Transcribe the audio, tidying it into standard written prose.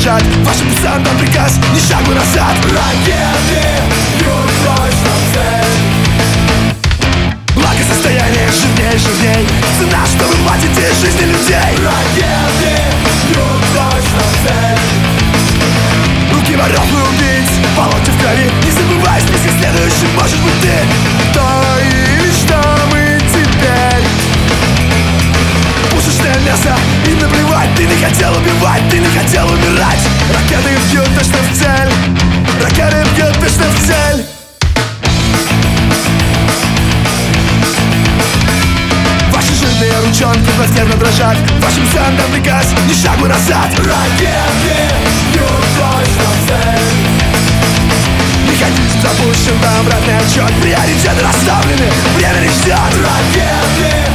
дрожат. Вашим десантом приказ, ни шагу назад. Ракеты бьют точно в цель. Благосостояние жирней, жирней. Цена, что вы платите жизни людей. Ракеты бьют точно в цель. Руки воров и убийц, полотен в крови. Не забывай, в списке следующим можешь быть ты. Кто и что мы теперь? Пушечное мясо, им наплевать. Ты не хотел убивать, ты не хотел умирать. Ракеты бьют точно в цель. Ракеты бьют точно в цель. Ваши жирные ручонки плацерно дрожат. Вашим сандам приказ, ни шагу назад. Ракеты бьют точно в цель. Механизм запущен, на обратный отчет. Приоритеты расставлены, время не ждет. Ракеты